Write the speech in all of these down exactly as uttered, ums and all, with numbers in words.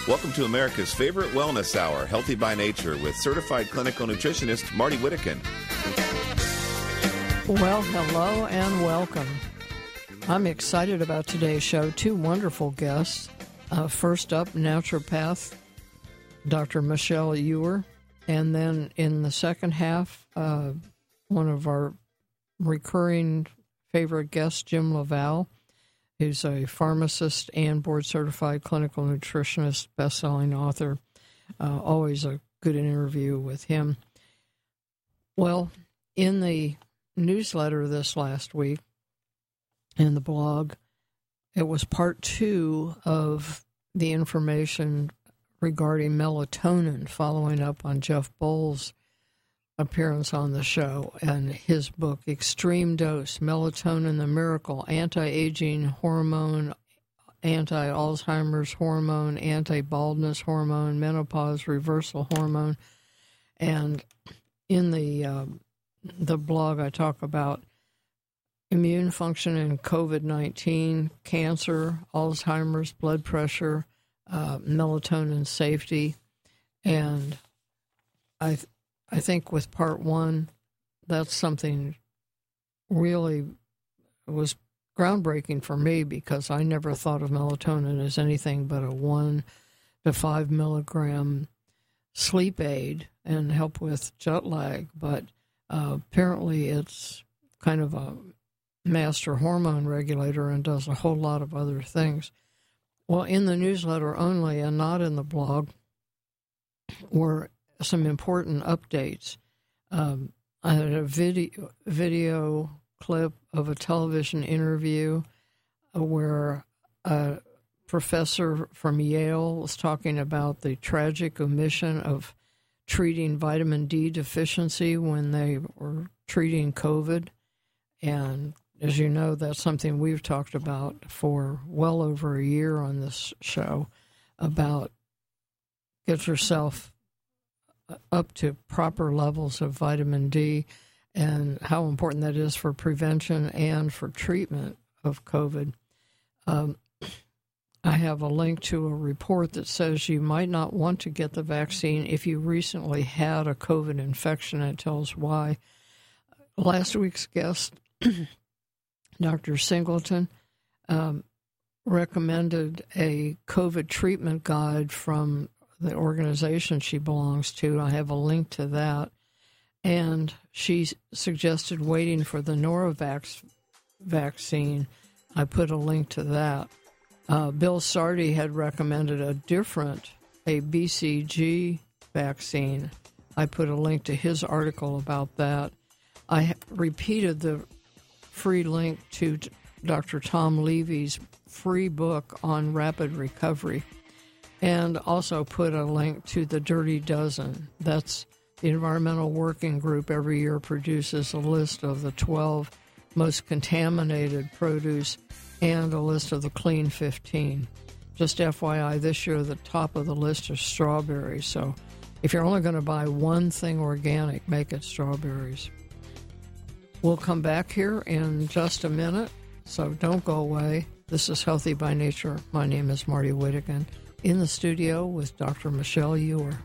Welcome to America's favorite wellness hour, Healthy by Nature, with certified clinical nutritionist Marty Whittakin. Well, hello and welcome. I'm excited about today's show. Two wonderful guests. Uh, first up, naturopath Doctor Michelle Ewer. And then in the second half, uh, one of our recurring favorite guests, Jim LaValle, who's a pharmacist and board-certified clinical nutritionist, best-selling author. Uh, always a good interview with him. Well, in the newsletter this last week, in the blog, it was part two of the information regarding melatonin, following up on Jeff Bowles' appearance on the show and his book, Extreme Dose, Melatonin, the Miracle, Anti-Aging Hormone, Anti-Alzheimer's Hormone, Anti-Baldness Hormone, Menopause Reversal Hormone. And in the uh, the blog, I talk about immune function in COVID nineteen, cancer, Alzheimer's, blood pressure, uh, melatonin safety, and I I think with part one, that's something really was groundbreaking for me because I never thought of melatonin as anything but a one to five milligram sleep aid and help with jet lag. But uh, apparently it's kind of a master hormone regulator and does a whole lot of other things. Well, in the newsletter only and not in the blog were some important updates. Um, I had a video, video clip of a television interview where a professor from Yale was talking about the tragic omission of treating vitamin D deficiency when they were treating COVID. And as you know, that's something we've talked about for well over a year on this show, about get yourself up to proper levels of vitamin D and how important that is for prevention and for treatment of COVID. Um, I have a link to a report that says you might not want to get the vaccine if you recently had a COVID infection. It tells why. Last week's guest, Doctor Singleton, um, recommended a COVID treatment guide from the organization she belongs to. I have a link to that. And she suggested waiting for the Noravax vaccine. I put a link to that. Uh, Bill Sardi had recommended a different, a B C G vaccine. I put a link to his article about that. I repeated the free link to Doctor Tom Levy's free book on rapid recovery, and also put a link to the Dirty Dozen. That's the Environmental Working Group every year produces a list of the twelve most contaminated produce and a list of the clean fifteen. Just F Y I, this year the top of the list is strawberries. So if you're only going to buy one thing organic, make it strawberries. We'll come back here in just a minute, so don't go away. This is Healthy by Nature. My name is Marty Whittakin, in the studio with Doctor Michelle Ewer.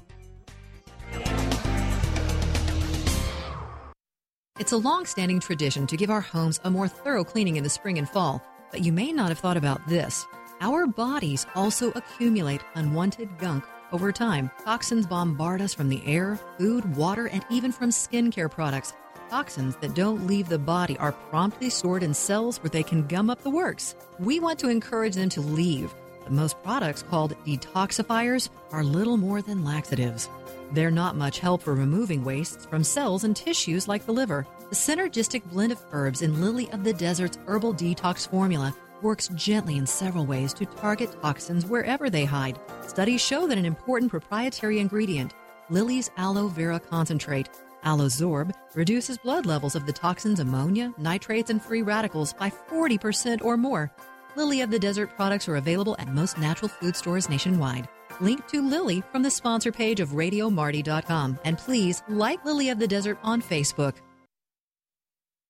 It's a long-standing tradition to give our homes a more thorough cleaning in the spring and fall, but you may not have thought about this. Our bodies also accumulate unwanted gunk over time. Toxins bombard us from the air, food, water, and even from skincare products. Toxins that don't leave the body are promptly stored in cells where they can gum up the works. We want to encourage them to leave. But most products called detoxifiers are little more than laxatives. They're not much help for removing wastes from cells and tissues like the liver. The synergistic blend of herbs in Lily of the Desert's herbal detox formula works gently in several ways to target toxins wherever they hide. Studies show that an important proprietary ingredient, Lily's aloe vera concentrate, Alozorb, reduces blood levels of the toxins ammonia, nitrates, and free radicals by forty percent or more. Lily of the Desert products are available at most natural food stores nationwide. Link to Lily from the sponsor page of radio marty dot com. And please like Lily of the Desert on Facebook.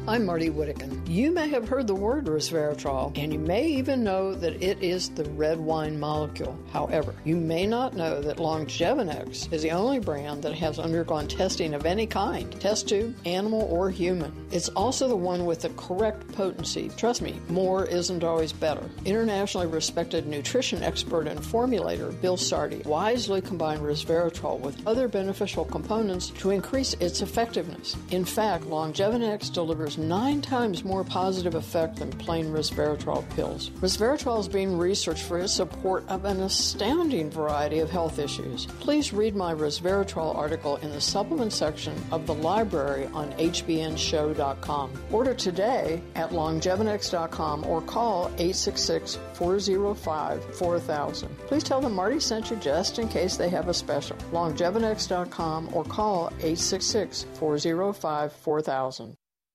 I'm Marty Whittakin. You may have heard the word resveratrol, and you may even know that it is the red wine molecule. However, you may not know that Longevinex is the only brand that has undergone testing of any kind, test tube, animal, or human. It's also the one with the correct potency. Trust me, more isn't always better. Internationally respected nutrition expert and formulator Bill Sardi wisely combined resveratrol with other beneficial components to increase its effectiveness. In fact, Longevinex delivers nine times more positive effect than plain resveratrol pills. Resveratrol is being researched for its support of an astounding variety of health issues. Please read my resveratrol article in the supplement section of the library on H B N show dot com. Order today at longevinex dot com or call eight six six, four oh five, four thousand. Please tell them Marty sent you just in case they have a special. longevinex dot com or call eight six six, four oh five, four thousand.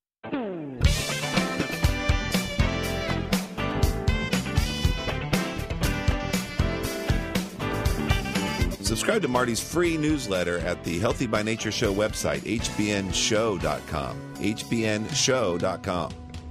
Subscribe to Marty's free newsletter at the Healthy by Nature Show website, H B N show dot com. H B N show dot com.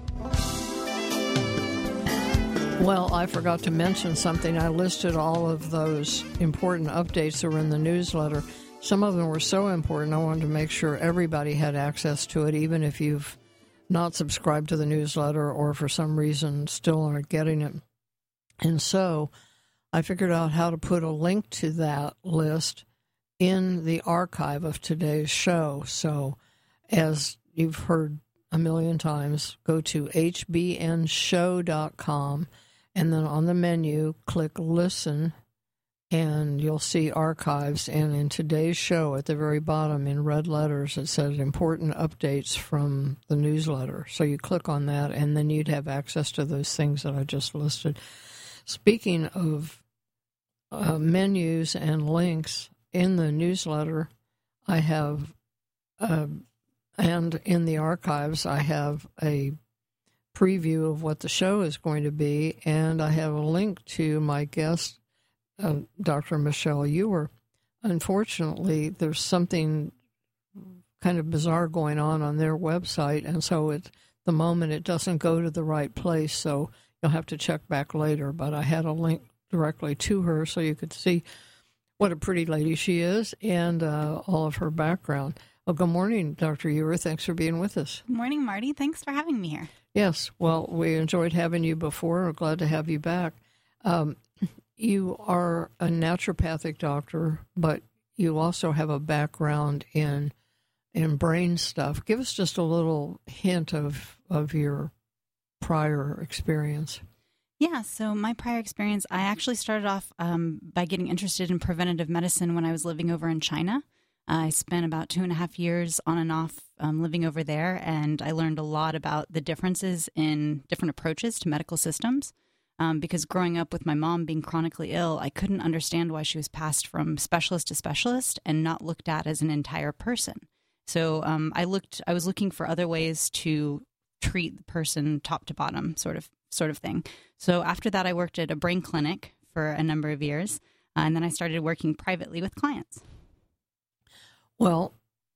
Well, I forgot to mention something. I listed all of those important updates that were in the newsletter. Some of them were so important, I wanted to make sure everybody had access to it, even if you've not subscribed to the newsletter or for some reason still aren't getting it. And so I figured out how to put a link to that list in the archive of today's show. So as you've heard a million times, go to H B N show dot com and then on the menu, click Listen, and you'll see archives. And in today's show, at the very bottom in red letters, it says important updates from the newsletter. So you click on that, and then you'd have access to those things that I just listed. Speaking of uh, menus and links, in the newsletter, I have, uh, and in the archives, I have a preview of what the show is going to be, and I have a link to my guest, uh, Doctor Michelle Ewer. Unfortunately, there's something kind of bizarre going on on their website, and so at the moment it doesn't go to the right place, so you'll have to check back later. But I had a link directly to her so you could see what a pretty lady she is and uh, all of her background. Well, good morning, Doctor Ewer. Thanks for being with us. Good morning, Marty. Thanks for having me here. Yes, well, we enjoyed having you before. We're glad to have you back. Um, you are a naturopathic doctor, but you also have a background in in brain stuff. Give us just a little hint of, of your prior experience. Yeah, so my prior experience, I actually started off um, by getting interested in preventative medicine when I was living over in China. I spent about two and a half years on and off um, living over there, and I learned a lot about the differences in different approaches to medical systems. Um, because growing up with my mom being chronically ill, I couldn't understand why she was passed from specialist to specialist and not looked at as an entire person. So um, I looked, I was looking for other ways to treat the person top to bottom, sort of, sort of thing. So after that, I worked at a brain clinic for a number of years, uh, and then I started working privately with clients. Well,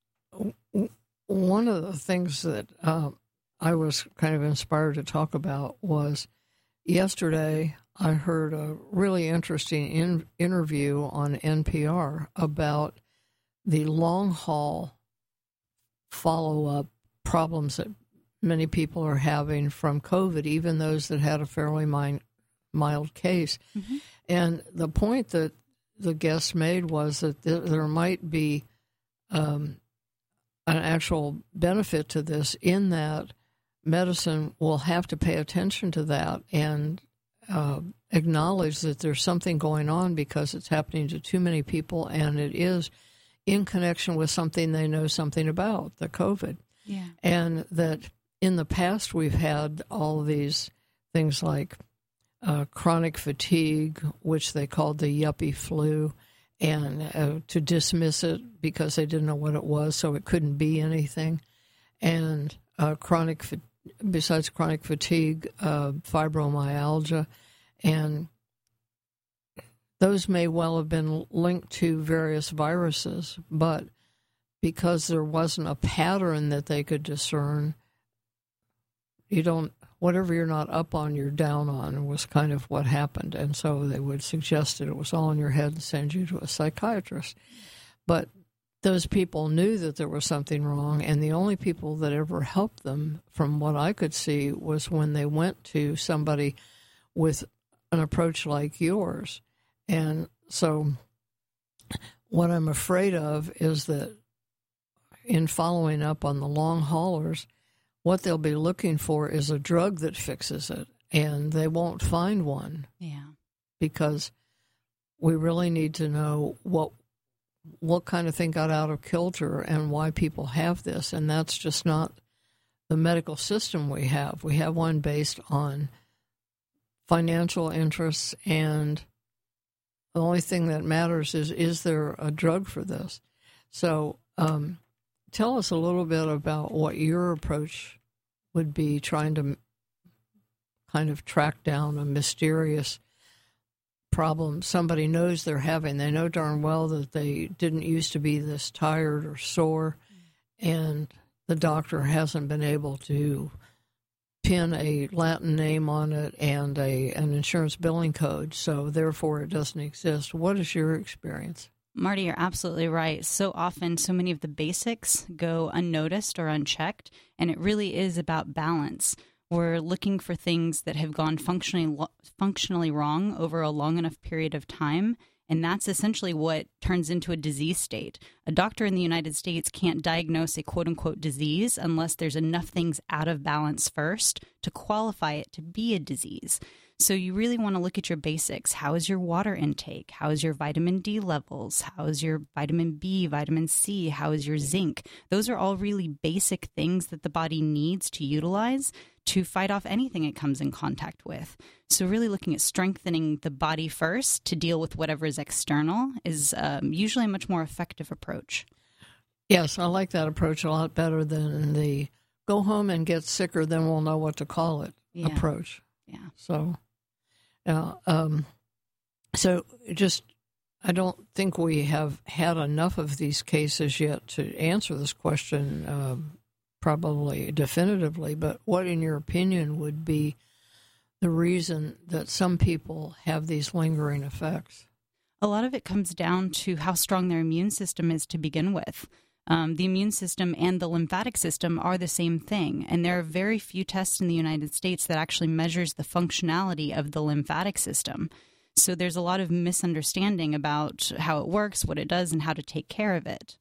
one of the things that uh, I was kind of inspired to talk about was yesterday I heard a really interesting in- interview on N P R about the long-haul follow-up problems that many people are having from COVID, even those that had a fairly mild, mild case. Mm-hmm. And the point that the guest made was that th- there might be Um, an actual benefit to this in that medicine will have to pay attention to that and uh, acknowledge that there's something going on because it's happening to too many people, and it is in connection with something they know something about, the COVID. Yeah. And that in the past we've had all these things like uh, chronic fatigue, which they called the yuppie flu, and uh, to dismiss it because they didn't know what it was, so it couldn't be anything. And uh, chronic, besides chronic fatigue, uh, fibromyalgia, and those may well have been linked to various viruses, but because there wasn't a pattern that they could discern, you don't, whatever you're not up on, you're down on, was kind of what happened. And so they would suggest that it was all in your head and send you to a psychiatrist. But those people knew that there was something wrong, and the only people that ever helped them, from what I could see, was when they went to somebody with an approach like yours. And so what I'm afraid of is that in following up on the long haulers, what they'll be looking for is a drug that fixes it, and they won't find one. Yeah. Because we really need to know what what kind of thing got out of kilter and why people have this, and that's just not the medical system we have. We have one based on financial interests, and the only thing that matters is, is there a drug for this? So um, tell us a little bit about what your approach would be, trying to kind of track down a mysterious problem somebody knows they're having. They know darn well that they didn't used to be this tired or sore, and the doctor hasn't been able to pin a Latin name on it and a an insurance billing code, so therefore it doesn't exist. What is your experience? Marty, you're absolutely right. So often, so many of the basics go unnoticed or unchecked, and it really is about balance. We're looking for things that have gone functionally functionally wrong over a long enough period of time, and that's essentially what turns into a disease state. A doctor in the United States can't diagnose a quote-unquote disease unless there's enough things out of balance first to qualify it to be a disease. So you really want to look at your basics. How is your water intake? How is your vitamin D levels? How is your vitamin B, vitamin C? How is your zinc? Those are all really basic things that the body needs to utilize to fight off anything it comes in contact with. So really looking at strengthening the body first to deal with whatever is external is um, usually a much more effective approach. Yes, I like that approach a lot better than the go home and get sicker, then we'll know what to call it Yeah. approach. Yeah. So, uh, um, so just, I don't think we have had enough of these cases yet to answer this question um, probably definitively, but what, in your opinion, would be the reason that some people have these lingering effects? A lot of it comes down to how strong their immune system is to begin with. Um, the immune system and the lymphatic system are the same thing, and there are very few tests in the United States that actually measures the functionality of the lymphatic system. So there's a lot of misunderstanding about how it works, what it does, and how to take care of it.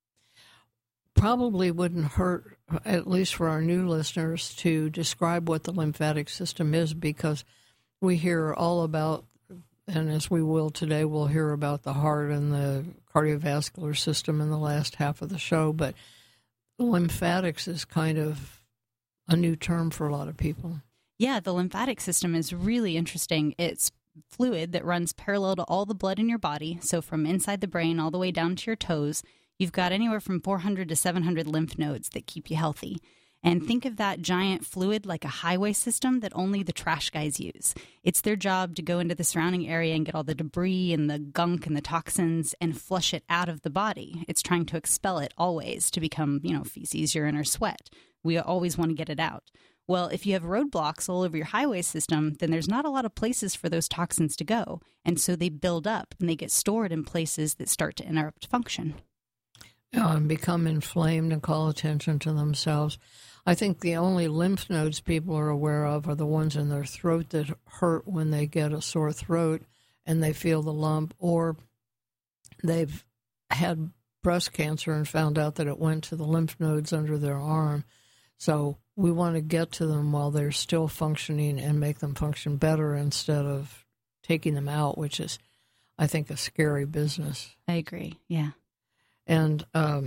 Probably wouldn't hurt, at least for our new listeners, to describe what the lymphatic system is, because we hear all about, and as we will today, we'll hear about the heart and the cardiovascular system in the last half of the show, but lymphatics is kind of a new term for a lot of people. Yeah, the lymphatic system is really interesting. It's fluid that runs parallel to all the blood in your body, so from inside the brain all the way down to your toes. You've got anywhere from four hundred to seven hundred lymph nodes that keep you healthy. And think of that giant fluid like a highway system that only the trash guys use. It's their job to go into the surrounding area and get all the debris and the gunk and the toxins and flush it out of the body. It's trying to expel it always to become, you know, feces, urine, or sweat. We always want to get it out. Well, if you have roadblocks all over your highway system, then there's not a lot of places for those toxins to go. And so they build up and they get stored in places that start to interrupt function. Yeah, and become inflamed and call attention to themselves. I think the only lymph nodes people are aware of are the ones in their throat that hurt when they get a sore throat and they feel the lump, or they've had breast cancer and found out that it went to the lymph nodes under their arm. So we want to get to them while they're still functioning and make them function better instead of taking them out, which is, I think, a scary business. I agree, yeah. And um,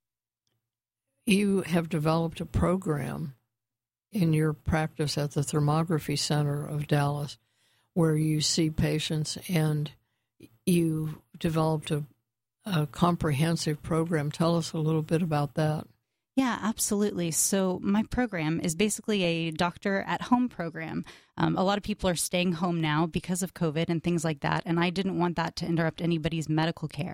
you have developed a program in your practice at the Thermography Center of Dallas where you see patients, and you developed a, a comprehensive program. Tell us a little bit about that. Yeah, absolutely. So my program is basically a doctor at home program. Um, a lot of people are staying home now because of COVID and things like that, and I didn't want that to interrupt anybody's medical care.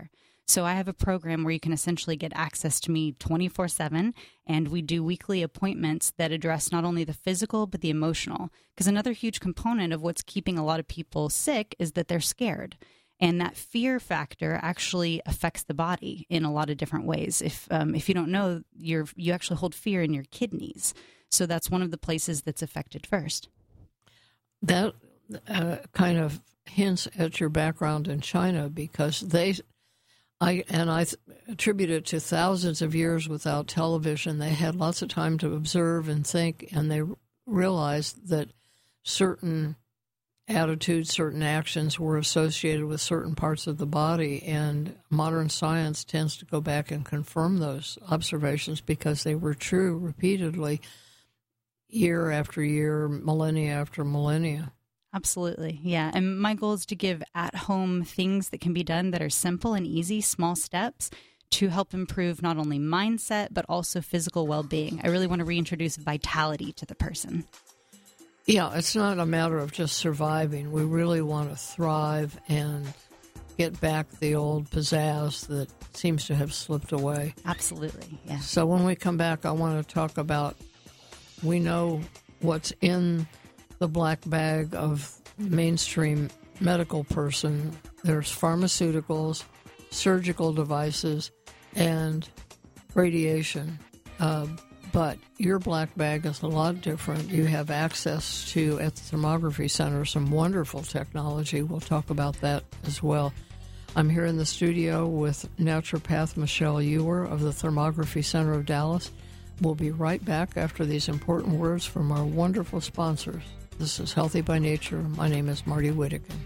So I have a program where you can essentially get access to me twenty-four seven, and we do weekly appointments that address not only the physical, but the emotional. Because another huge component of what's keeping a lot of people sick is that they're scared. And that fear factor actually affects the body in a lot of different ways. If um, if you don't know, you're, you actually hold fear in your kidneys. So that's one of the places that's affected first. That uh, kind of hints at your background in China, because they... I and I th- attribute it to thousands of years without television. They had lots of time to observe and think, and they realized that certain attitudes, certain actions were associated with certain parts of the body, and modern science tends to go back and confirm those observations because they were true repeatedly, year after year, millennia after millennia. Absolutely. Yeah. And my goal is to give at-home things that can be done that are simple and easy, small steps to help improve not only mindset, but also physical well-being. I really want to reintroduce vitality to the person. Yeah, it's not a matter of just surviving. We really want to thrive and get back the old pizzazz that seems to have slipped away. Absolutely. Yeah. So when we come back, I want to talk about, we know what's in the black bag of mainstream medical person. There's pharmaceuticals, surgical devices, and radiation. Uh, but your black bag is a lot different. You have access to, at the Thermography Center, some wonderful technology. We'll talk about that as well. I'm here in the studio with naturopath Michelle Ewer of the Thermography Center of Dallas. We'll be right back after these important words from our wonderful sponsors. This is Healthy by Nature. My name is Marty Whittakin.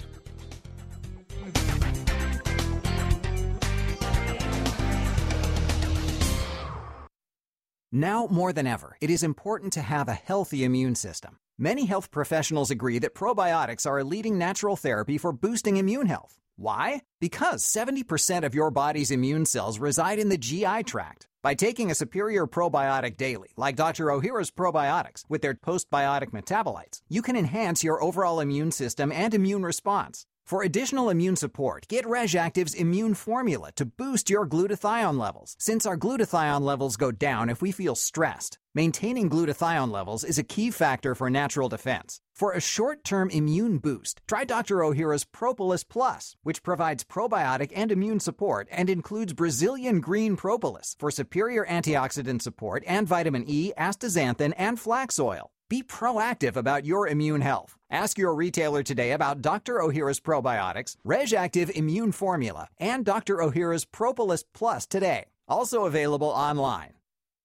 Now more than ever, it is important to have a healthy immune system. Many health professionals agree that probiotics are a leading natural therapy for boosting immune health. Why? Because seventy percent of your body's immune cells reside in the G I tract. By taking a superior probiotic daily, like Doctor Ohhira's probiotics, with their postbiotic metabolites, you can enhance your overall immune system and immune response. For additional immune support, get RegActive's Immune Formula to boost your glutathione levels, since our glutathione levels go down if we feel stressed. Maintaining glutathione levels is a key factor for natural defense. For a short-term immune boost, try Doctor Ohhira's Propolis Plus, which provides probiotic and immune support and includes Brazilian green propolis for superior antioxidant support and vitamin E, astaxanthin, and flax oil. Be proactive about your immune health. Ask your retailer today about Doctor Ohhira's probiotics, RegActive Immune Formula, and Doctor Ohhira's Propolis Plus today. Also available online.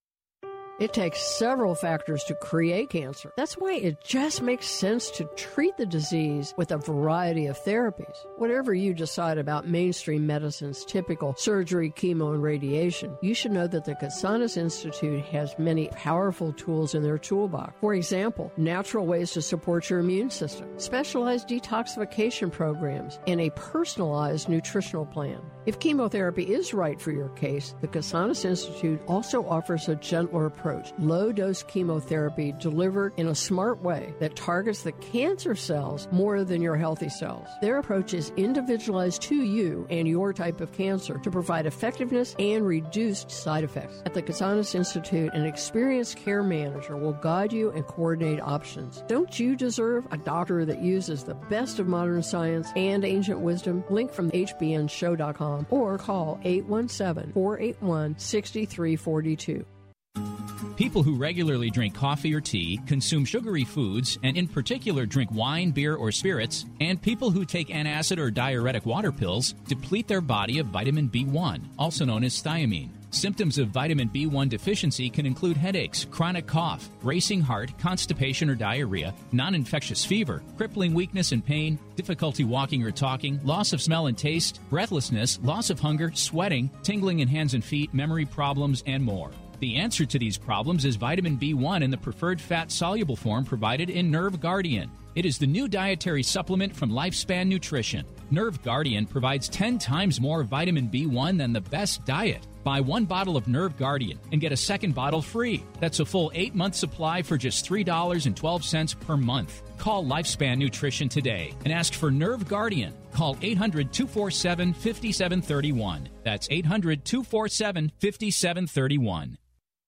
It takes several factors to create cancer. That's why it just makes sense to treat the disease with a variety of therapies. Whatever you decide about mainstream medicine's typical surgery, chemo, and radiation, you should know that the Casanas Institute has many powerful tools in their toolbox. For example, natural ways to support your immune system, specialized detoxification programs, and a personalized nutritional plan. If chemotherapy is right for your case, the Casanas Institute also offers a gentler approach. Low-dose chemotherapy delivered in a smart way that targets the cancer cells more than your healthy cells. Their approach is individualized to you and your type of cancer to provide effectiveness and reduced side effects. At the Casanas Institute, an experienced care manager will guide you and coordinate options. Don't you deserve a doctor that uses the best of modern science and ancient wisdom? Link from H B N show dot com or call eight one seven, four eight one, six three four two. People who regularly drink coffee or tea, consume sugary foods, and in particular drink wine, beer, or spirits, and people who take antacid or diuretic water pills deplete their body of vitamin B one, also known as thiamine. Symptoms of vitamin B one deficiency can include headaches, chronic cough, racing heart, constipation or diarrhea, non-infectious fever, crippling weakness and pain, difficulty walking or talking, loss of smell and taste, breathlessness, loss of hunger, sweating, tingling in hands and feet, memory problems, and more. The answer to these problems is vitamin B one in the preferred fat-soluble form provided in Nerve Guardian. It is the new dietary supplement from Lifespan Nutrition. Nerve Guardian provides ten times more vitamin B one than the best diet. Buy one bottle of Nerve Guardian and get a second bottle free. That's a full eight-month supply for just three dollars and twelve cents per month. Call Lifespan Nutrition today and ask for Nerve Guardian. Call eight hundred, two four seven, five seven three one. That's eight hundred, two four seven, five seven three one.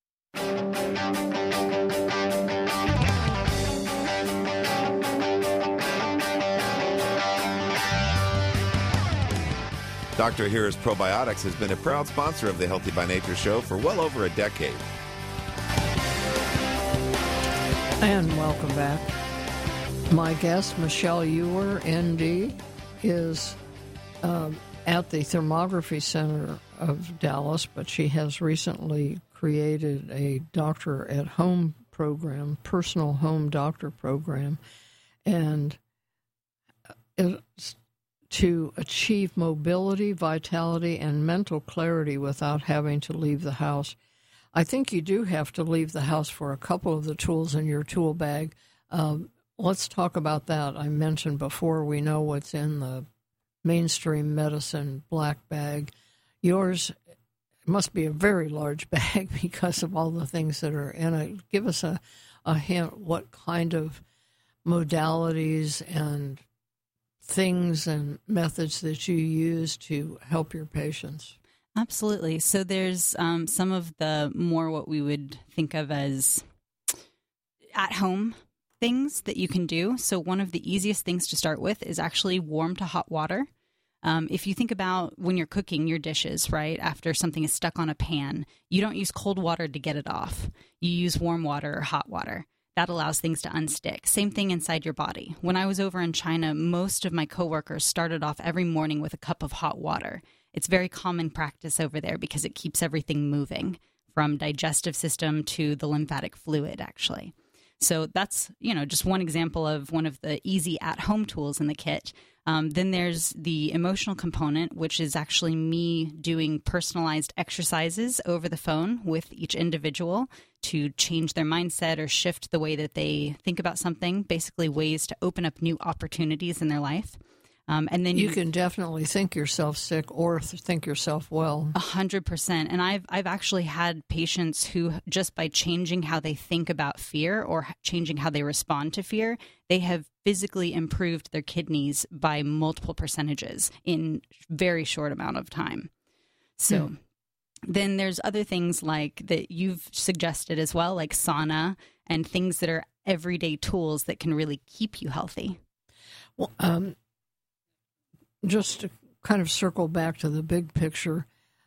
Doctor Ahira's Probiotics has been a proud sponsor of the Healthy by Nature show for well over a decade. And welcome back. My guest, Michelle Ewer, N D, is um, at the Thermography Center of Dallas, but she has recently created a doctor at home program, personal home doctor program, and it's to achieve mobility, vitality, and mental clarity without having to leave the house. I think you do have to leave the house for a couple of the tools in your tool bag. Um, let's talk about that. I mentioned before, we know what's in the mainstream medicine black bag. Yours must be a very large bag because of all the things that are in it. Give us a, a hint what kind of modalities and things and methods that you use to help your patients. Absolutely. So there's um, some of the more what we would think of as at-home things that you can do. So one of the easiest things to start with is actually warm to hot water. Um, if you think about when you're cooking your dishes, right, after something is stuck on a pan, you don't use cold water to get it off. You use warm water or hot water. That allows things to unstick. Same thing inside your body. When I was over in China, most of my coworkers started off every morning with a cup of hot water. It's very common practice over there because it keeps everything moving, from digestive system to the lymphatic fluid, actually. So that's, you know, just one example of one of the easy at-home tools in the kit. Um, then there's the emotional component, which is actually me doing personalized exercises over the phone with each individual to change their mindset or shift the way that they think about something, basically ways to open up new opportunities in their life. Um, and then you, you can definitely think yourself sick or th- think yourself well. A hundred percent. And I've I've actually had patients who, just by changing how they think about fear or changing how they respond to fear, they have physically improved their kidneys by multiple percentages in very short amount of time. So hmm. then there's other things like that you've suggested as well, like sauna and things that are everyday tools that can really keep you healthy. Well, um, just to kind of circle back to the big picture,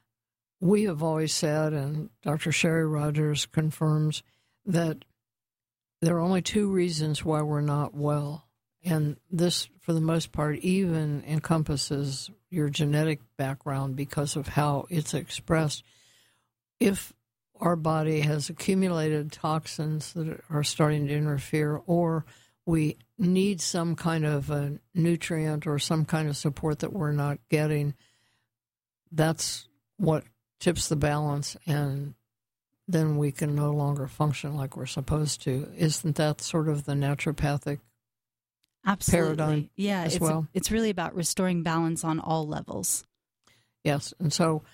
we have always said, and Doctor Sherry Rogers confirms, that there are only two reasons why we're not well. And this, for the most part, even encompasses your genetic background because of how it's expressed. If our body has accumulated toxins that are starting to interfere, or we need some kind of a nutrient or some kind of support that we're not getting, that's what tips the balance, and then we can no longer function like we're supposed to. Isn't that sort of the naturopathic Absolutely. paradigm yeah, as it's, well? It's really about restoring balance on all levels. Yes, and so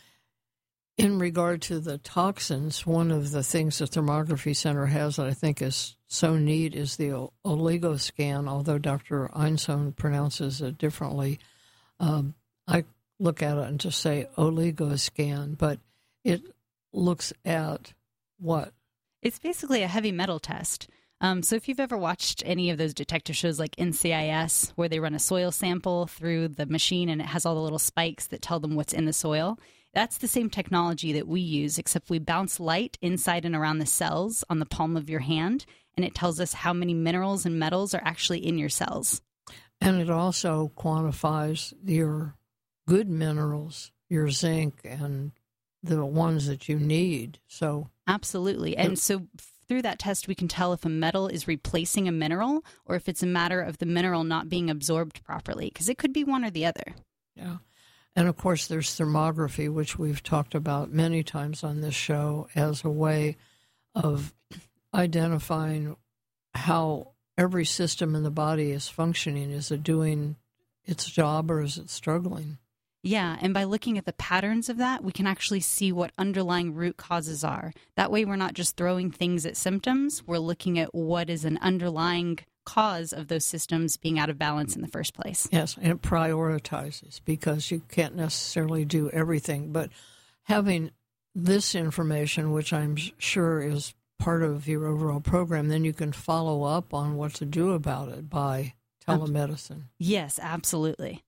in regard to the toxins, one of the things the Thermography Center has that I think is so neat is the Oligoscan, although Doctor Einsohn pronounces it differently. Um, I look at it and just say Oligoscan, but it looks at what? It's basically a heavy metal test. Um, so if you've ever watched any of those detector shows like N C I S, where they run a soil sample through the machine and it has all the little spikes that tell them what's in the soil, that's the same technology that we use, except we bounce light inside and around the cells on the palm of your hand, and it tells us how many minerals and metals are actually in your cells. And it also quantifies your good minerals, your zinc, and the ones that you need. So absolutely. And it, so through that test, we can tell if a metal is replacing a mineral or if it's a matter of the mineral not being absorbed properly, because it could be one or the other. Yeah. And, of course, there's thermography, which we've talked about many times on this show as a way of identifying how every system in the body is functioning. Is it doing its job or is it struggling? Yeah, and by looking at the patterns of that, we can actually see what underlying root causes are. That way we're not just throwing things at symptoms, we're looking at what is an underlying cause of those systems being out of balance in the first place. Yes, and it prioritizes because you can't necessarily do everything, but having this information, which I'm sure is part of your overall program, then you can follow up on what to do about it by telemedicine. Yes, absolutely.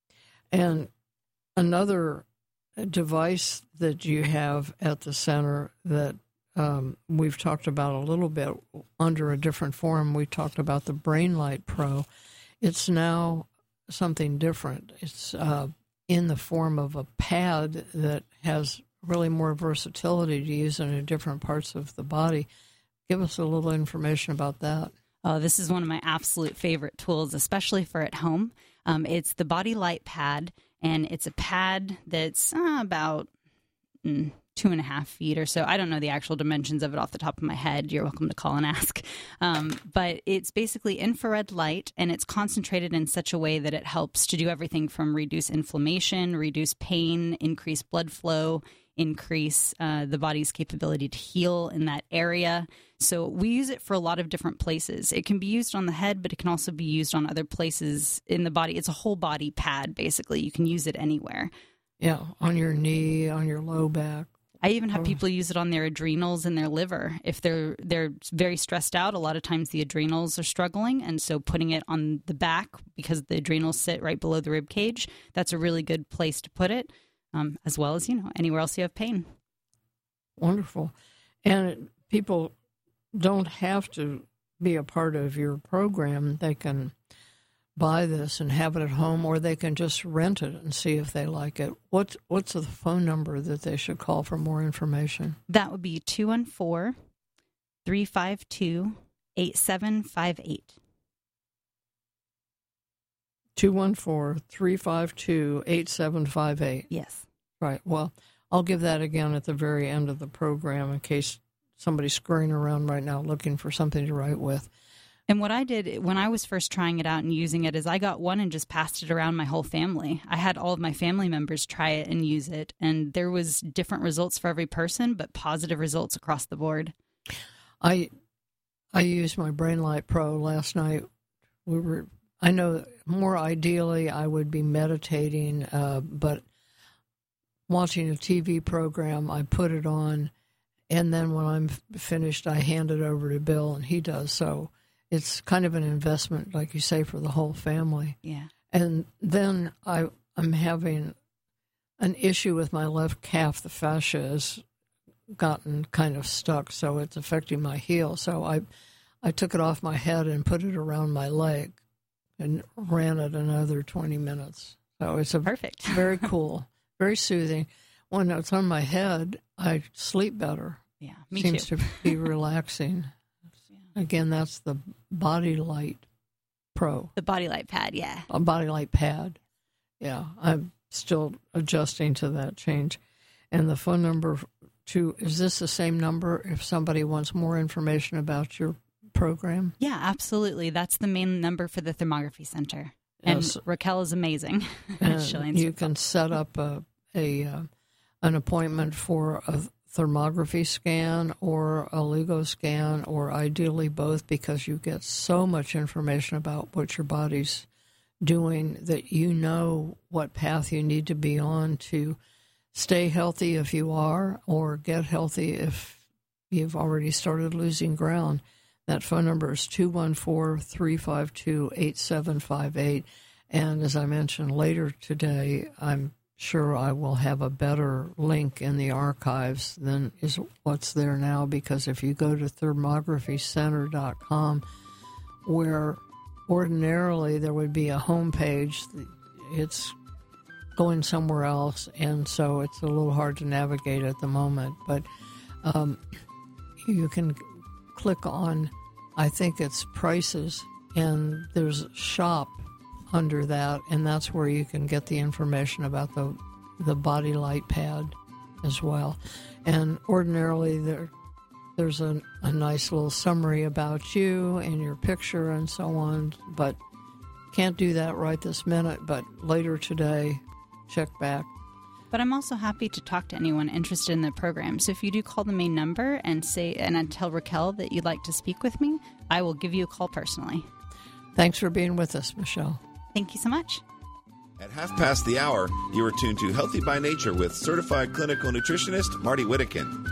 And another device that you have at the center that um, we've talked about a little bit under a different form, we talked about the BrainLight Pro. It's now something different. It's uh, in the form of a pad that has really more versatility to use in different parts of the body. Give us a little information about that. Oh, this is one of my absolute favorite tools, especially for at home. Um, it's the Body Light Pad, and it's a pad that's uh, about mm, two and a half feet or so. I don't know the actual dimensions of it off the top of my head. You're welcome to call and ask. Um, but it's basically infrared light, and it's concentrated in such a way that it helps to do everything from reduce inflammation, reduce pain, increase blood flow, increase uh, the body's capability to heal in that area. So we use it for a lot of different places. It can be used on the head, but it can also be used on other places in the body. It's a whole body pad, basically. You can use it anywhere. Yeah, on your knee, on your low back. I even have people use it on their adrenals and their liver. If they're they're very stressed out, a lot of times the adrenals are struggling, and so putting it on the back, because the adrenals sit right below the rib cage, that's a really good place to put it. Um, as well as, you know, anywhere else you have pain. Wonderful. And it, people don't have to be a part of your program. They can buy this and have it at home, or they can just rent it and see if they like it. What, what's the phone number that they should call for more information? That would be two one four, three five two, eight seven five eight. two one four, three five two, eight seven five eight. Yes. Right. Well, I'll give that again at the very end of the program in case somebody's scurrying around right now looking for something to write with. And what I did when I was first trying it out and using it is I got one and just passed it around my whole family. I had all of my family members try it and use it, and there was different results for every person, but positive results across the board. I I used my BrainLight Pro last night. We were I know more ideally I would be meditating, uh, but watching a T V program, I put it on, and then when I'm finished, I hand it over to Bill, and he does. So it's kind of an investment, like you say, for the whole family. Yeah. And then I, I'm having an issue with my left calf. The fascia has gotten kind of stuck, so it's affecting my heel. So I, I took it off my head and put it around my leg and ran it another twenty minutes. So it's a perfect, very cool, very soothing. When it's on my head, I sleep better. Yeah, me Seems too. to be relaxing. Yeah. Again, that's the Body Light Pro. The Body Light Pad, yeah. A Body Light Pad. Yeah, I'm still adjusting to that change. And the phone number to, is this the same number if somebody wants more information about your program? Yeah, absolutely. That's the main number for the Thermography Center. And Yes. Raquel is amazing. And you can set up a, a uh, an appointment for a thermography scan or a LIGO scan, or ideally both, because you get so much information about what your body's doing that you know what path you need to be on to stay healthy if you are, or get healthy if you've already started losing ground. That phone number is two one four, three five two, eight seven five eight. And as I mentioned later today, I'm sure I will have a better link in the archives than is what's there now, because if you go to thermography center dot com, where ordinarily there would be a home page, it's going somewhere else, and so it's a little hard to navigate at the moment. But um, you can click on, I think it's prices, and there's shop under that, and that's where you can get the information about the the Body Light Pad as well. And ordinarily there there's a, a nice little summary about you and your picture and so on, but can't do that right this minute. But later today check back. But I'm also happy to talk to anyone interested in the program. So if you do call the main number and say and I tell Raquel that you'd like to speak with me, I will give you a call personally. Thanks for being with us, Michelle. Thank you so much. At half past the hour, you are tuned to Healthy by Nature with certified clinical nutritionist Marty Whittekin.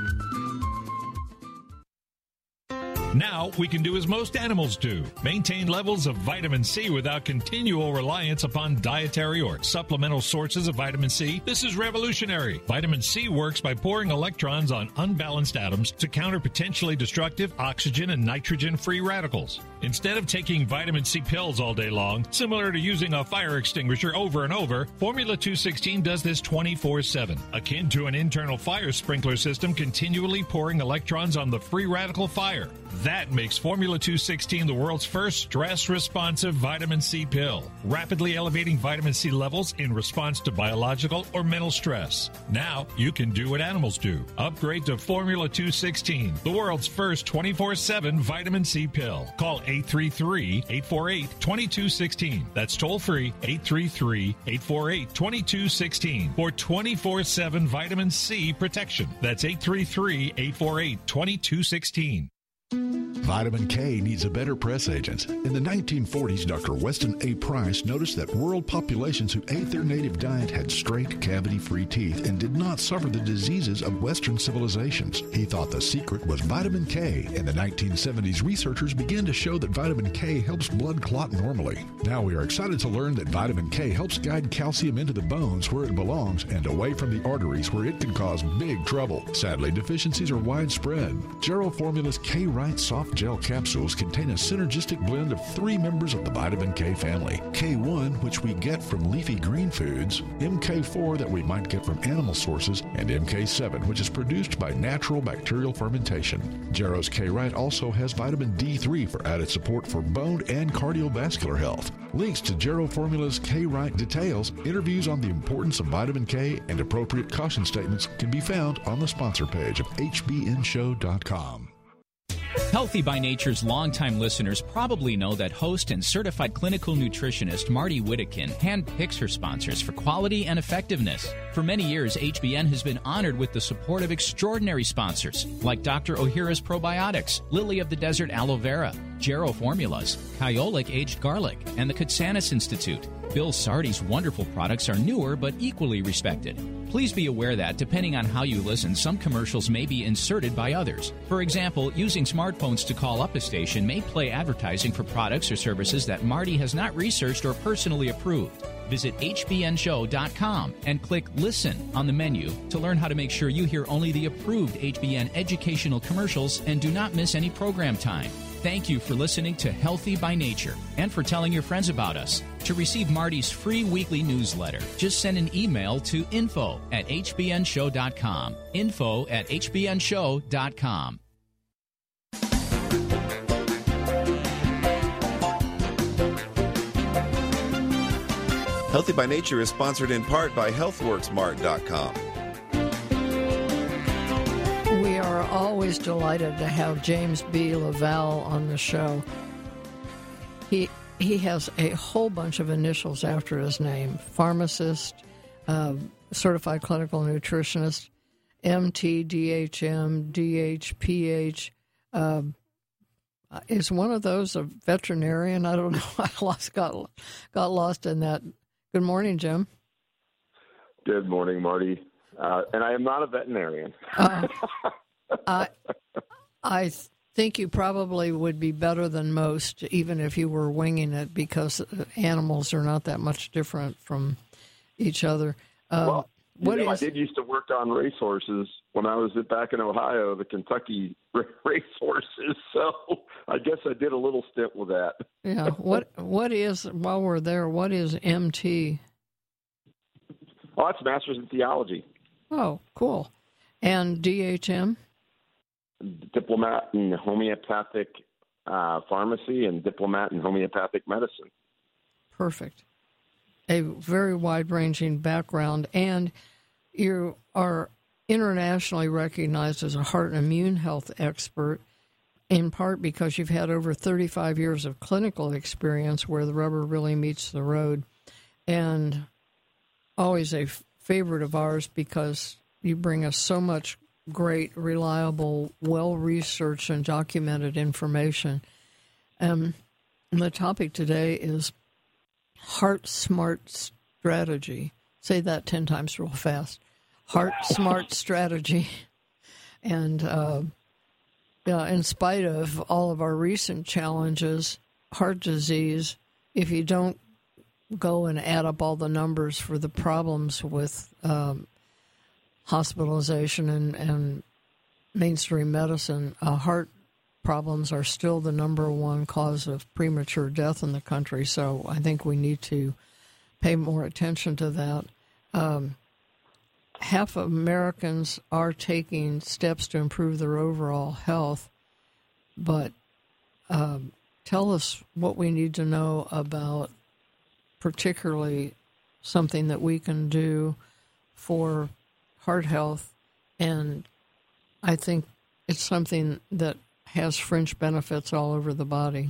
Now we can do as most animals do, maintain levels of vitamin C without continual reliance upon dietary or supplemental sources of vitamin C. This is revolutionary. Vitamin C works by pouring electrons on unbalanced atoms to counter potentially destructive oxygen and nitrogen free radicals. Instead of taking vitamin C pills all day long, similar to using a fire extinguisher over and over, Formula two sixteen does this twenty-four seven, akin to an internal fire sprinkler system continually pouring electrons on the free radical fire. That makes Formula two sixteen the world's first stress-responsive vitamin C pill, rapidly elevating vitamin C levels in response to biological or mental stress. Now you can do what animals do. Upgrade to Formula two sixteen, the world's first twenty-four seven vitamin C pill. Call eight three three, eight four eight, two two one six. That's toll-free, eight three three, eight four eight, two two one six for twenty-four seven vitamin C protection. That's eight three three, eight four eight, two two one six. Vitamin K needs a better press agent. In the nineteen forties, Doctor Weston A. Price noticed that world populations who ate their native diet had straight, cavity-free teeth and did not suffer the diseases of Western civilizations. He thought the secret was vitamin K. In the nineteen seventies, researchers began to show that vitamin K helps blood clot normally. Now we are excited to learn that vitamin K helps guide calcium into the bones where it belongs and away from the arteries where it can cause big trouble. Sadly, deficiencies are widespread. Gero Formula's K-Rite Soft Gel capsules contain a synergistic blend of three members of the vitamin K family. K one, which we get from leafy green foods, M K four that we might get from animal sources, and M K seven, which is produced by natural bacterial fermentation. Gero's K-Rite also has vitamin D three for added support for bone and cardiovascular health. Links to Gero Formula's K-Rite details, interviews on the importance of vitamin K, and appropriate caution statements can be found on the sponsor page of H B N show dot com. Healthy by Nature's longtime listeners probably know that host and certified clinical nutritionist Marty Whittekin handpicks her sponsors for quality and effectiveness. For many years, H B N has been honored with the support of extraordinary sponsors like Doctor Ohhira's Probiotics, Lily of the Desert Aloe Vera, Gero Formulas, Kyolic Aged Garlic, and the Kutsanis Institute. Bill Sardi's wonderful products are newer but equally respected. Please be aware that, depending on how you listen, some commercials may be inserted by others. For example, using smartphones to call up a station may play advertising for products or services that Marty has not researched or personally approved. Visit H B N show dot com and click Listen on the menu to learn how to make sure you hear only the approved H B N educational commercials and do not miss any program time. Thank you for listening to Healthy by Nature and for telling your friends about us. To receive Marty's free weekly newsletter, just send an email to info at H B N show dot com. Info at H B N show dot com. Healthy by Nature is sponsored in part by health works mart dot com. We are always delighted to have James B. Laval on the show. He he has a whole bunch of initials after his name: pharmacist, uh, certified clinical nutritionist, M T, D H M, D H, P H. Uh, is one of those a veterinarian? I don't know. I lost got got lost in that. Good morning, Jim. Good morning, Marty. Uh, and I am not a veterinarian. uh, I, I think you probably would be better than most, even if you were winging it, because animals are not that much different from each other. Uh, well, what you know, is, I did used to work on racehorses when I was back in Ohio, the Kentucky racehorses. So I guess I did a little stint with that. Yeah. What What is, while we're there, what is M T? Oh, that's Master's in Theology. Oh, cool. And D H M? Diplomat in homeopathic uh, pharmacy and diplomat in homeopathic medicine. Perfect. A very wide-ranging background, and you are internationally recognized as a heart and immune health expert, in part because you've had over thirty-five years of clinical experience where the rubber really meets the road. And always a f- favorite of ours because you bring us so much great, reliable, well-researched and documented information. Um, and the topic today is Heart Smart Strategy. Say that ten times real fast. Heart Smart Strategy. And uh, yeah, in spite of all of our recent challenges, heart disease, if you don't go and add up all the numbers for the problems with um, hospitalization and, and mainstream medicine, uh, heart problems are still the number one cause of premature death in the country. So I think we need to pay more attention to that. Um, half of Americans are taking steps to improve their overall health, but um, tell us what we need to know about particularly something that we can do for heart health, and I think it's something that has fringe benefits all over the body.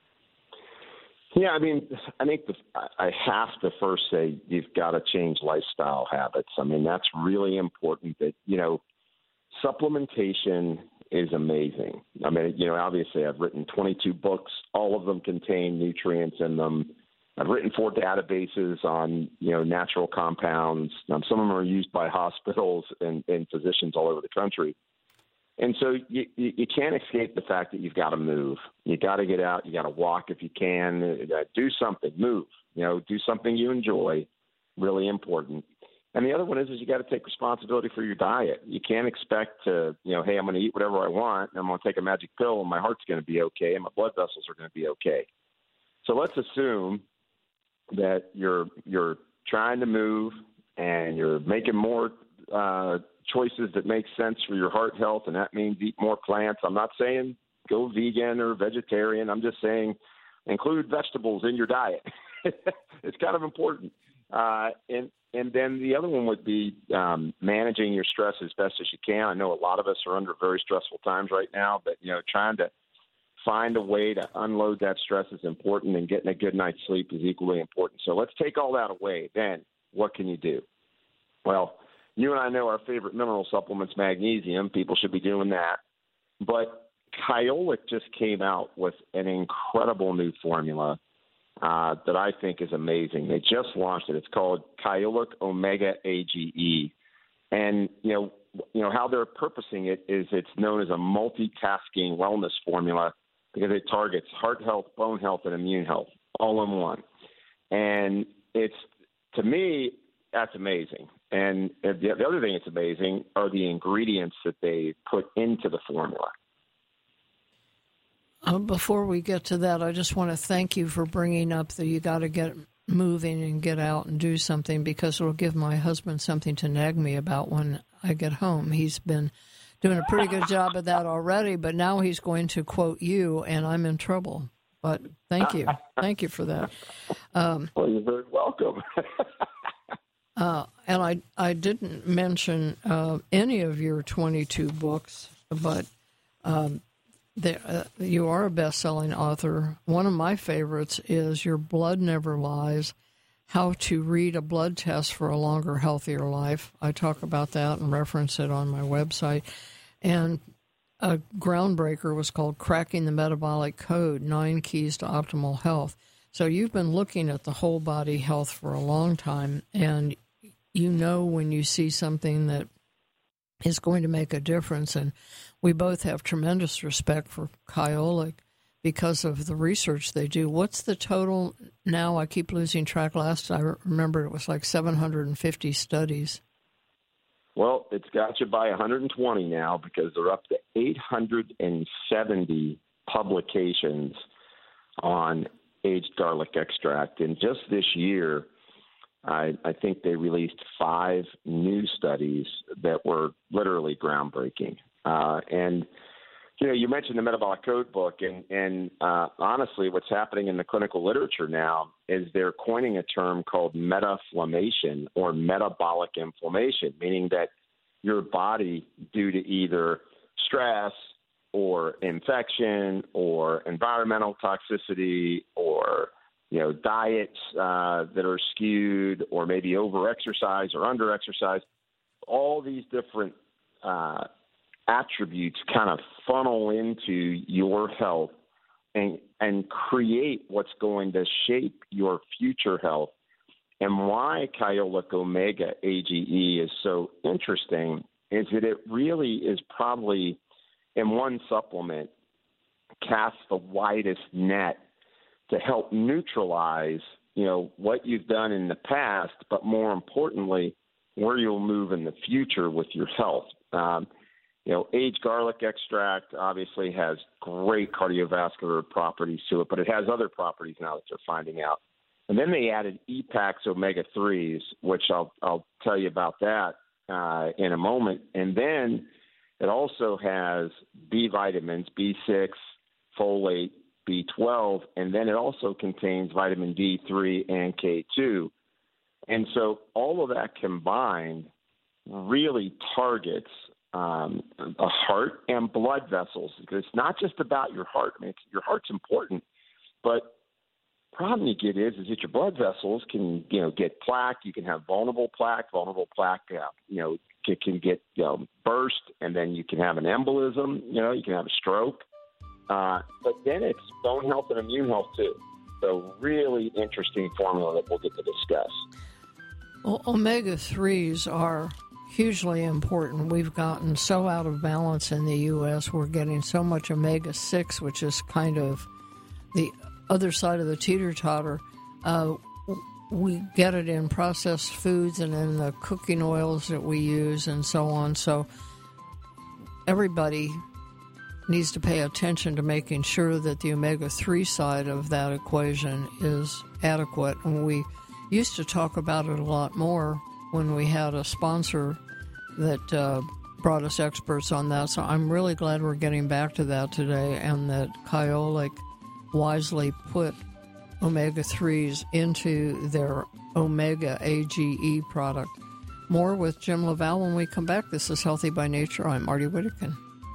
Yeah, I mean, I think the, I have to first say you've got to change lifestyle habits. I mean, that's really important. That, you know, supplementation is amazing. I mean, you know, obviously I've written twenty-two books. All of them contain nutrients in them. I've written four databases on, you know, natural compounds. Um, some of them are used by hospitals and, and physicians all over the country. And so you, you, you can't escape the fact that you've got to move. You got to get out. You got to walk if you can. Uh, do something. Move. You know, do something you enjoy. Really important. And the other one is, is you got to take responsibility for your diet. You can't expect to, you know, hey, I'm going to eat whatever I want, and I'm going to take a magic pill, and my heart's going to be okay, and my blood vessels are going to be okay. So let's assume that you're you're trying to move and you're making more uh, choices that make sense for your heart health, and that means eat more plants. I'm not saying go vegan or vegetarian. I'm just saying include vegetables in your diet. It's kind of important. Uh, and and then the other one would be um, managing your stress as best as you can. I know a lot of us are under very stressful times right now, but, you know, trying to find a way to unload that stress is important, and getting a good night's sleep is equally important. So let's take all that away. Then what can you do? Well, you and I know our favorite mineral supplement's magnesium. People should be doing that. But Kyolic just came out with an incredible new formula uh, that I think is amazing. They just launched it. It's called Kyolic Omega A G E. And, you know, you know how they're purposing it is it's known as a multitasking wellness formula, because it targets heart health, bone health, and immune health all in one. And it's, to me, that's amazing. And the, the other thing that's amazing are the ingredients that they put into the formula. Uh, before we get to that, I just want to thank you for bringing up that you got to get moving and get out and do something, because it'll give my husband something to nag me about when I get home. He's been doing a pretty good job of that already, but now he's going to quote you, and I'm in trouble. But thank you. Thank you for that. Um, well, you're very welcome. uh, and I, I didn't mention uh, any of your twenty-two books, but um, they, uh, you are a best-selling author. One of my favorites is Your Blood Never Lies, How to Read a Blood Test for a Longer, Healthier Life. I talk about that and reference it on my website. And a groundbreaker was called Cracking the Metabolic Code, Nine Keys to Optimal Health. So you've been looking at the whole body health for a long time, and you know when you see something that is going to make a difference. And we both have tremendous respect for Kyolic because of the research they do. What's the total now? I keep losing track. Last I remember it was like seven hundred fifty studies. Well, it's got you by one hundred twenty now, because they're up to eight hundred seventy publications on aged garlic extract. And just this year, I, I think they released five new studies that were literally groundbreaking. Uh, and, you know, you mentioned the Metabolic Code book, and, and uh, honestly, what's happening in the clinical literature now is they're coining a term called metaflammation, or metabolic inflammation, meaning that your body, due to either stress or infection or environmental toxicity or you know, diets uh, that are skewed or maybe over-exercise or under-exercise. All these different uh, attributes kind of funnel into your health and, and create what's going to shape your future health. And why Kyolic Omega A G E is so interesting is that it really is probably, in one supplement, casts the widest net to help neutralize, you know, what you've done in the past, but more importantly, where you'll move in the future with your health. Um, you know, aged garlic extract obviously has great cardiovascular properties to it, but it has other properties now that they're finding out. And then they added E PAX omega threes, which I'll I'll tell you about that uh, in a moment. And then it also has B vitamins, B six, folate, B twelve, and then it also contains vitamin D three and K two. And so all of that combined really targets um, a heart and blood vessels, because it's not just about your heart. I mean, it's, your heart's important, but problem you get is is that your blood vessels can, you know, get plaque. You can have vulnerable plaque. Vulnerable plaque, uh, you know, can, can get you know, burst, and then you can have an embolism. You know, you can have a stroke. Uh, but then it's bone health and immune health too. So really interesting formula that we'll get to discuss. Well, omega threes are hugely important. We've gotten so out of balance in the U S. We're getting so much omega six, which is kind of the other side of the teeter-totter. Uh, we get it in processed foods and in the cooking oils that we use and so on. So everybody needs to pay attention to making sure that the omega three side of that equation is adequate. And we used to talk about it a lot more when we had a sponsor that uh, brought us experts on that. So I'm really glad we're getting back to that today, and that Kyolic wisely put omega threes into their Omega A G E product. More with Jim LaValle when we come back. This is Healthy by Nature. I'm Marty Whittakin.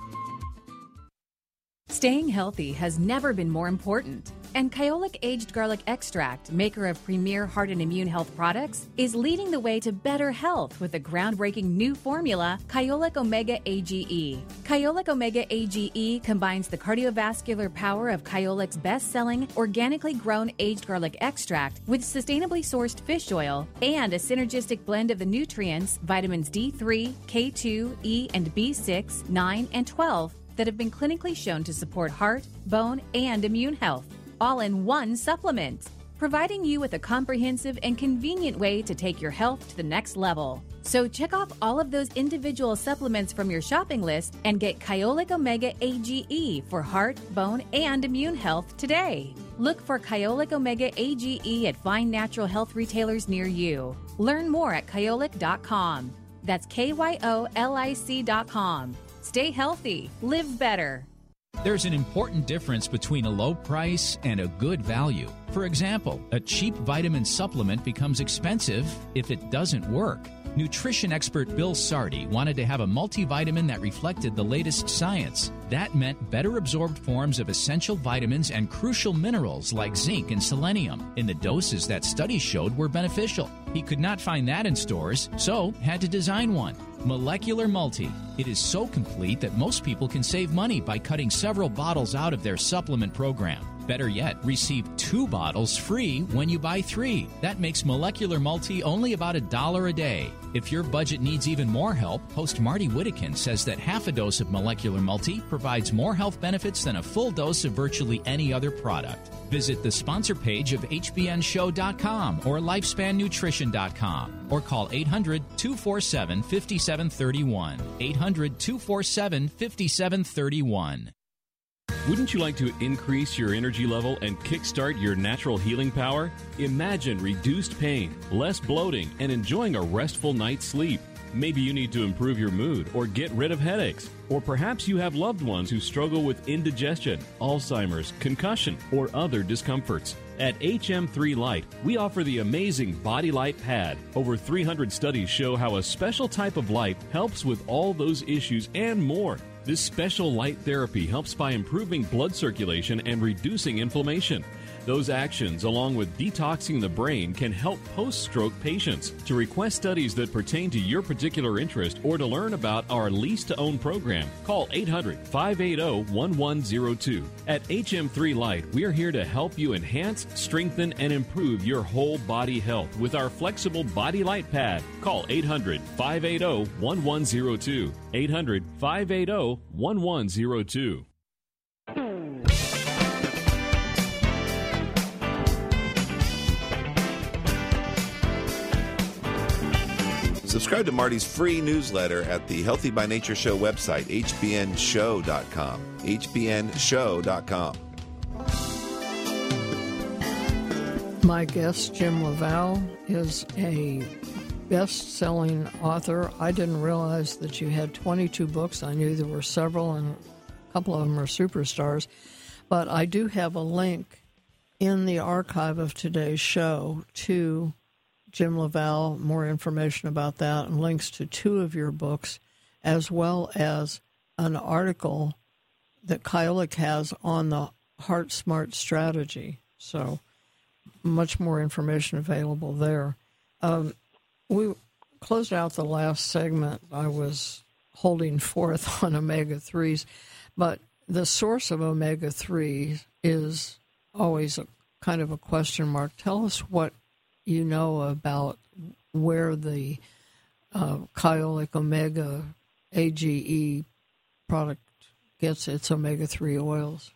Staying healthy has never been more important. And Kyolic Aged Garlic Extract, maker of premier heart and immune health products, is leading the way to better health with the groundbreaking new formula, Kyolic Omega A G E. Kyolic Omega A G E combines the cardiovascular power of Kyolic's best-selling, organically grown aged garlic extract with sustainably sourced fish oil and a synergistic blend of the nutrients, vitamins D three, K two, E, and B six, nine, and twelve that have been clinically shown to support heart, bone, and immune health, all in one supplement, providing you with a comprehensive and convenient way to take your health to the next level. So check off all of those individual supplements from your shopping list and get Kyolic Omega A G E for heart, bone, and immune health today. Look for Kyolic Omega A G E at fine natural health retailers near you. Learn more at kyolic dot com. That's K Y O L I C dot com. Stay healthy, live better. There's an important difference between a low price and a good value. For example, a cheap vitamin supplement becomes expensive if it doesn't work. Nutrition expert Bill Sardi wanted to have a multivitamin that reflected the latest science. That meant better absorbed forms of essential vitamins and crucial minerals like zinc and selenium in the doses that studies showed were beneficial. He could not find that in stores, so had to design one. Molecular Multi. It is so complete that most people can save money by cutting several bottles out of their supplement program. Better yet, receive two bottles free when you buy three. That makes Molecular Multi only about a dollar a day. If your budget needs even more help, host Marty Whittakin says that half a dose of Molecular Multi provides more health benefits than a full dose of virtually any other product. Visit the sponsor page of H B N show dot com or lifespan nutrition dot com or call eight hundred, two four seven, five seven three one. eight hundred, two four seven, five seven three one. Wouldn't you like to increase your energy level and kickstart your natural healing power? Imagine reduced pain, less bloating, and enjoying a restful night's sleep. Maybe you need to improve your mood or get rid of headaches. Or perhaps you have loved ones who struggle with indigestion, Alzheimer's, concussion, or other discomforts. At H M three Light, we offer the amazing Body Light Pad. Over three hundred studies show how a special type of light helps with all those issues and more. This special light therapy helps by improving blood circulation and reducing inflammation. Those actions, along with detoxing the brain, can help post-stroke patients. To request studies that pertain to your particular interest or to learn about our lease-to-own program, call eight hundred, five eight zero, one one zero two. At H M three Light, we are here to help you enhance, strengthen, and improve your whole body health with our flexible Body Light Pad. Call eight hundred, five eight zero, one one zero two. eight hundred, five eight zero, one one zero two. Subscribe to Marty's free newsletter at the Healthy by Nature Show website, H B N show dot com. H B N show dot com. My guest, Jim LaValle, is a best-selling author. I didn't realize that you had twenty-two books. I knew there were several, and a couple of them are superstars. But I do have a link in the archive of today's show to Jim LaValle, more information about that, and links to two of your books, as well as an article that Kyolic has on the Heart Smart strategy. So much more information available there. Um, we closed out the last segment. I was holding forth on omega threes, but the source of omega three is always a kind of a question mark. Tell us what you know about where the uh, Kyolic Omega A G E product gets its omega three oils.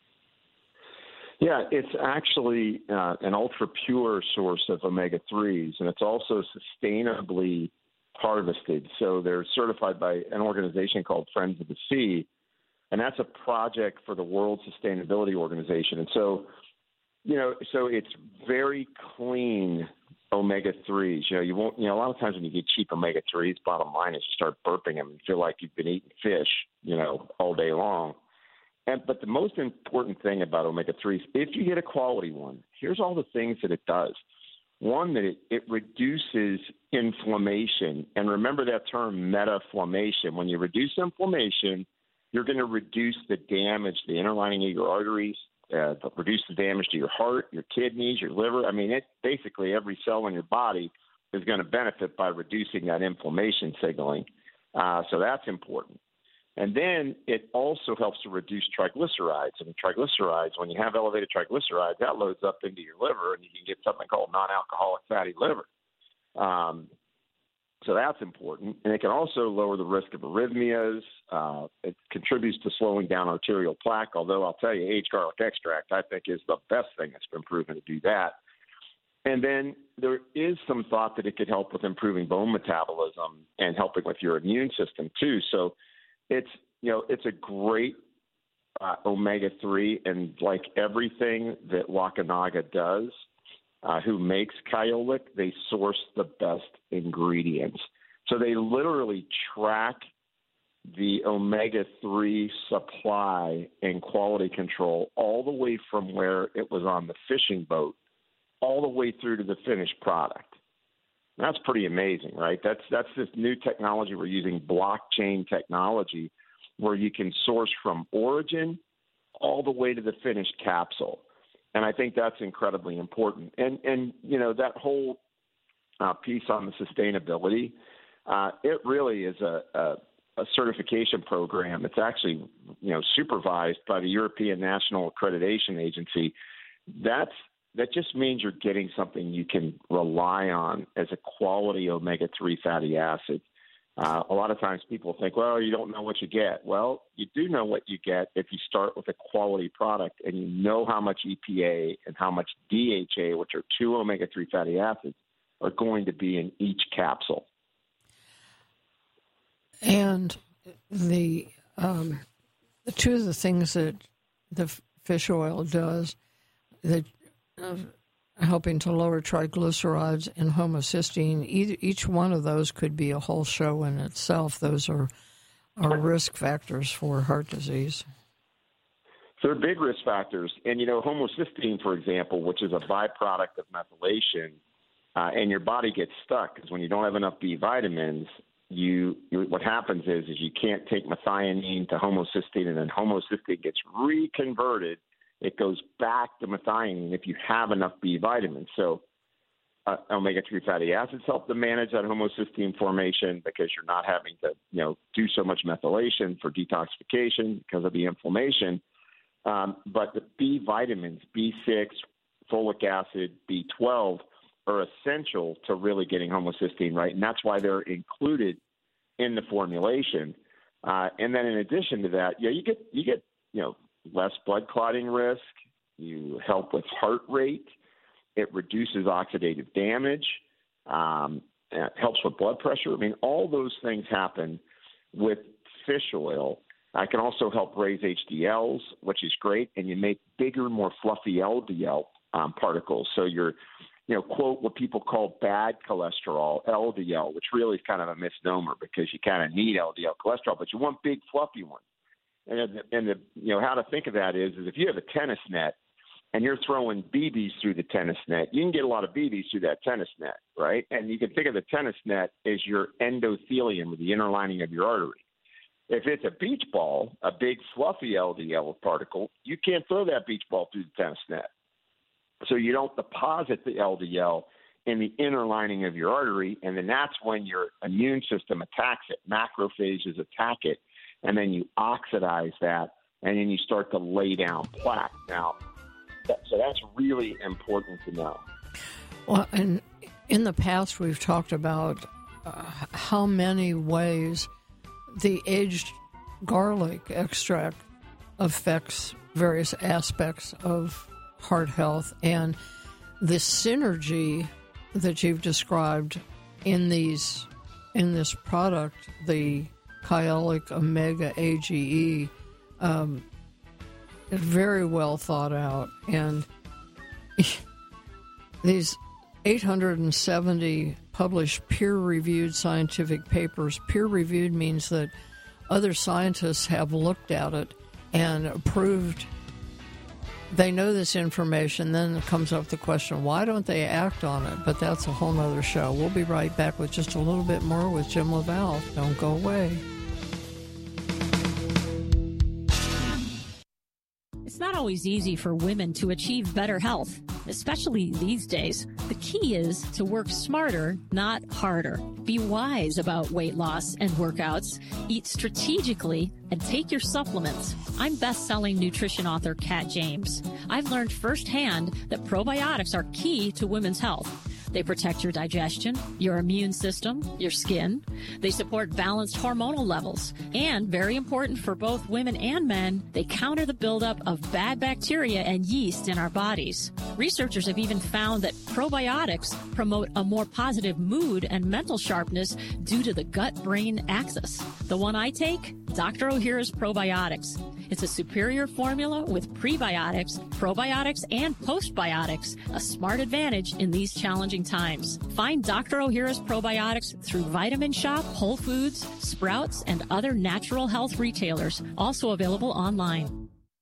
Yeah, it's actually uh, an ultra-pure source of omega threes, and it's also sustainably harvested. So they're certified by an organization called Friends of the Sea, and that's a project for the World Sustainability Organization. And so You know, so it's very clean omega threes. You know, you won't, you know, a lot of times when you get cheap omega threes, bottom line is you start burping them and feel like you've been eating fish, you know, all day long. And, but the most important thing about omega threes, if you get a quality one, here's all the things that it does. One, that it, it reduces inflammation. And remember that term, metaflammation. When you reduce inflammation, you're going to reduce the damage, the inner lining of your arteries, Uh, reduce the damage to your heart, your kidneys, your liver. I mean, it basically every cell in your body is going to benefit by reducing that inflammation signaling. Uh, so that's important. And then it also helps to reduce triglycerides. And triglycerides, when you have elevated triglycerides, that loads up into your liver, and you can get something called non-alcoholic fatty liver. Um, So that's important. And it can also lower the risk of arrhythmias. Uh, it contributes to slowing down arterial plaque, although I'll tell you, aged garlic extract, I think, is the best thing that's been proven to do that. And then there is some thought that it could help with improving bone metabolism and helping with your immune system, too. So it's, you know, it's a great uh, omega three, and like everything that Wakanaga does, Uh, who makes Kyolic, they source the best ingredients. So they literally track the omega three supply and quality control all the way from where it was on the fishing boat all the way through to the finished product. That's pretty amazing, right? That's that's this new technology. We're using blockchain technology where you can source from origin all the way to the finished capsule. And I think that's incredibly important. And, and you know, that whole uh, piece on the sustainability, uh, it really is a, a, a certification program. It's actually, you know, supervised by the European National Accreditation Agency. That's, that just means you're getting something you can rely on as a quality omega three fatty acid. Uh, a lot of times people think, well, you don't know what you get. Well, you do know what you get if you start with a quality product and you know how much E P A and how much D H A, which are two omega three fatty acids, are going to be in each capsule. And the, um, the two of the things that the fish oil does, that uh, helping to lower triglycerides and homocysteine, each, each one of those could be a whole show in itself. Those are, are risk factors for heart disease. They're big risk factors. And, you know, homocysteine, for example, which is a byproduct of methylation, uh, and your body gets stuck because when you don't have enough B vitamins, you, you what happens is is you can't take methionine to homocysteine, and then homocysteine gets reconverted. It goes back to methionine if you have enough B vitamins. So uh, omega three fatty acids help to manage that homocysteine formation because you're not having to, you know, do so much methylation for detoxification because of the inflammation. Um, but the B vitamins, B six, folic acid, B twelve, are essential to really getting homocysteine right, and that's why they're included in the formulation. Uh, and then in addition to that, yeah, you get you get you know less blood clotting risk. You help with heart rate. It reduces oxidative damage. Um, it helps with blood pressure. I mean, all those things happen with fish oil. I can also help raise H D Ls, which is great, and you make bigger, more fluffy L D L um, particles. So you're, you know, quote, what people call bad cholesterol, L D L, which really is kind of a misnomer because you kind of need L D L cholesterol, but you want big, fluffy ones. And, and the, you know, how to think of that is, is if you have a tennis net and you're throwing B Bs through the tennis net, you can get a lot of B Bs through that tennis net, right? And you can think of the tennis net as your endothelium, or the inner lining of your artery. If it's a beach ball, a big fluffy L D L particle, you can't throw that beach ball through the tennis net. So you don't deposit the L D L in the inner lining of your artery, and then that's when your immune system attacks it. Macrophages attack it, and then you oxidize that, and then you start to lay down plaque. Now, that, so that's really important to know. Well, and in the past, we've talked about uh, how many ways the aged garlic extract affects various aspects of heart health, and the synergy that you've described in these in this product, the Kyolic Omega A G E, um, is very well thought out, and these eight hundred seventy published peer-reviewed scientific papers. Peer-reviewed means that other scientists have looked at it and approved. They know this information. Then it comes up the question, why don't they act on it? But that's a whole other show. We'll be right back with just a little bit more with Jim LaValle. Don't go away. It's not always easy for women to achieve better health, especially these days. The key is to work smarter, not harder. Be wise about weight loss and workouts. Eat strategically and take your supplements. I'm best-selling nutrition author Kat James. I've learned firsthand that probiotics are key to women's health. They protect your digestion, your immune system, your skin. They support balanced hormonal levels. And, very important for both women and men, they counter the buildup of bad bacteria and yeast in our bodies. Researchers have even found that probiotics promote a more positive mood and mental sharpness due to the gut-brain axis. The one I take? Doctor Ohhira's Probiotics. It's a superior formula with prebiotics, probiotics, and postbiotics, a smart advantage in these challenging times. Find Doctor Ohhira's Probiotics through Vitamin Shop, Whole Foods, Sprouts, and other natural health retailers, also available online.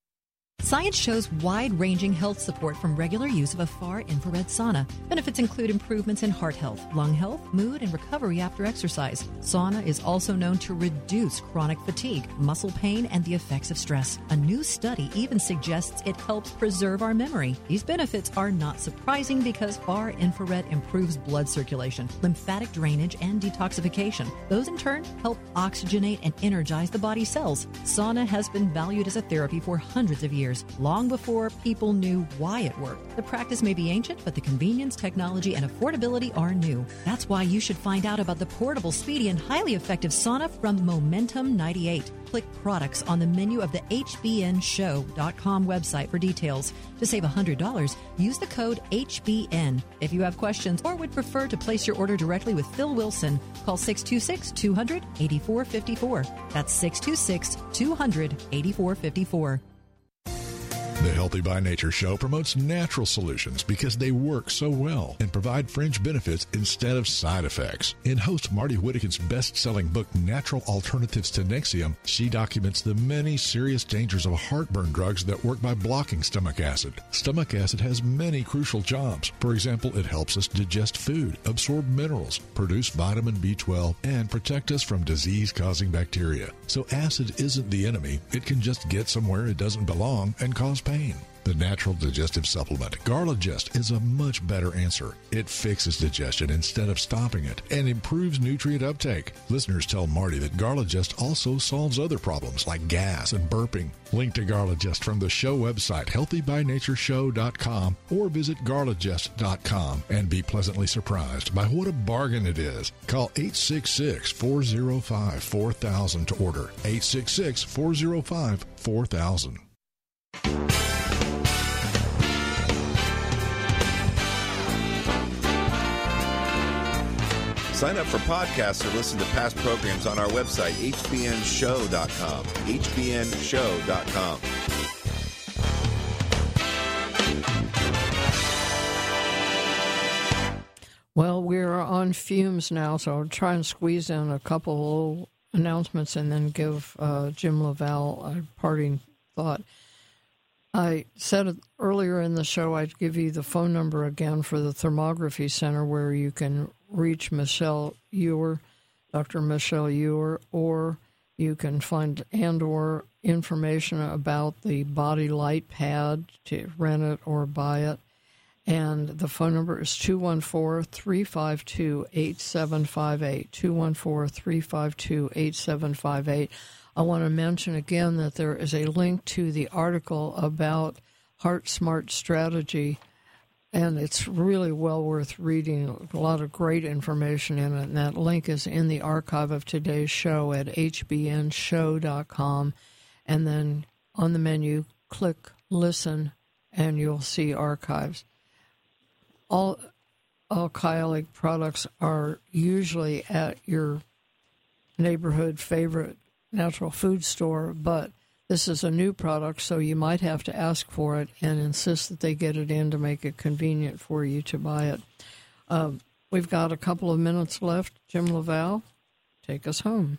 Science shows wide-ranging health support from regular use of a far-infrared sauna. Benefits include improvements in heart health, lung health, mood, and recovery after exercise. Sauna is also known to reduce chronic fatigue, muscle pain, and the effects of stress. A new study even suggests it helps preserve our memory. These benefits are not surprising because far-infrared improves blood circulation, lymphatic drainage, and detoxification. Those in turn help oxygenate and energize the body's cells. Sauna has been valued as a therapy for hundreds of years. Long before people knew why it worked. The practice may be ancient, but the convenience, technology, and affordability are new. That's why you should find out about the portable, speedy, and highly effective sauna from Momentum ninety-eight. Click products on the menu of the H B N show dot com website for details. To save one hundred dollars, use the code H B N. If you have questions or would prefer to place your order directly with Phil Wilson, call six two six, two hundred, eighty-four fifty-four. That's six two six, two hundred, eighty-four fifty-four. The Healthy by Nature show promotes natural solutions because they work so well and provide fringe benefits instead of side effects. In host Marty Whittaker's best-selling book, Natural Alternatives to Nexium, she documents the many serious dangers of heartburn drugs that work by blocking stomach acid. Stomach acid has many crucial jobs. For example, it helps us digest food, absorb minerals, produce vitamin B twelve, and protect us from disease-causing bacteria. So acid isn't the enemy. It can just get somewhere it doesn't belong and cause pain. The natural digestive supplement, Garligest, is a much better answer. It fixes digestion instead of stopping it and improves nutrient uptake. Listeners tell Marty that Garligest also solves other problems like gas and burping. Link to Garligest from the show website, healthy by nature show dot com, or visit garligest dot com and be pleasantly surprised by what a bargain it is. Call eight six six, four oh five, four thousand to order. eight six six, four oh five, four thousand. Sign up for podcasts or listen to past programs on our website, h b n show dot com. h b n show dot com. Well, we're on fumes now, so I'll try and squeeze in a couple little announcements and then give uh, Jim LaValle a parting thought. I said earlier in the show I'd give you the phone number again for the Thermography Center where you can reach Michelle Ewer, Doctor Michelle Ewer, or you can find and or information about the Body Light Pad to rent it or buy it. And the phone number is two one four, three five two, eight seven five eight, two one four, three five two, eight seven five eight. I want to mention again that there is a link to the article about Heart Smart Strategy, and it's really well worth reading. A lot of great information in it, and that link is in the archive of today's show at h b n show dot com. And then on the menu, click Listen, and you'll see archives. All, all Kyolic products are usually at your neighborhood favorite natural food store, but this is a new product, so you might have to ask for it and insist that they get it in to make it convenient for you to buy it. Uh, we've got a couple of minutes left. Jim LaValle, take us home.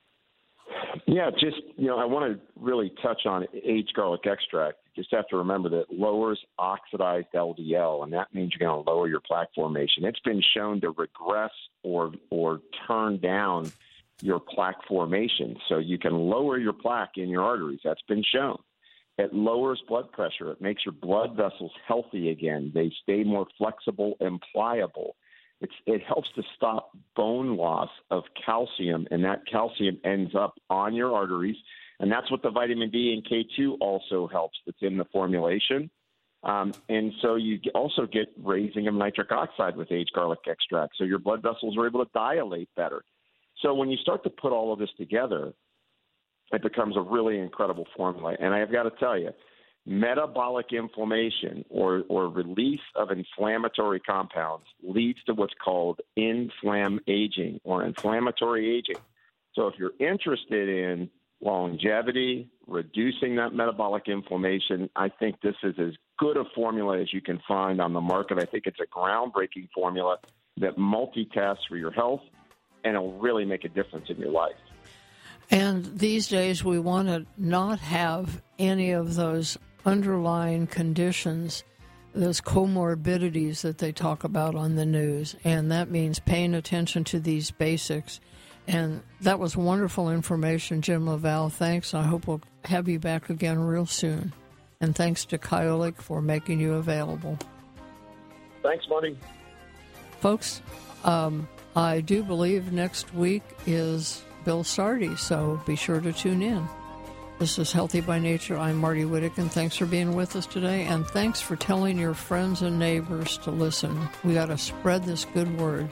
Yeah, just, you know, I want to really touch on aged garlic extract. You just have to remember that it lowers oxidized L D L, and that means you're going to lower your plaque formation. It's been shown to regress or or turn down your plaque formation, so you can lower your plaque in your arteries. That's been shown. It lowers blood pressure. It makes your blood vessels healthy again. They stay more flexible and pliable. It's, it helps to stop bone loss of calcium, and that calcium ends up on your arteries, and that's what the vitamin D and K two also helps that's in the formulation. Um, and so you also get raising of nitric oxide with aged garlic extract, so your blood vessels are able to dilate better. So when you start to put all of this together, it becomes a really incredible formula. And I have got to tell you, metabolic inflammation or, or release of inflammatory compounds leads to what's called inflamm aging or inflammatory aging. So if you're interested in longevity, reducing that metabolic inflammation, I think this is as good a formula as you can find on the market. I think it's a groundbreaking formula that multitasks for your health, and it'll really make a difference in your life. And these days we want to not have any of those underlying conditions, those comorbidities that they talk about on the news, and that means paying attention to these basics. And that was wonderful information, Jim LaValle. Thanks. I hope we'll have you back again real soon. And thanks to Kyolic for making you available. Thanks, Marty. Folks, um, I do believe next week is Bill Sardi, so be sure to tune in. This is Healthy by Nature. I'm Marty Whittaker. Thanks for being with us today, and thanks for telling your friends and neighbors to listen. We got to spread this good word.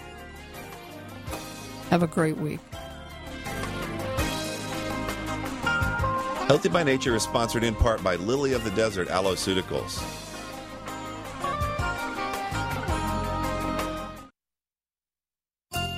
Have a great week. Healthy by Nature is sponsored in part by Lily of the Desert Alloceuticals.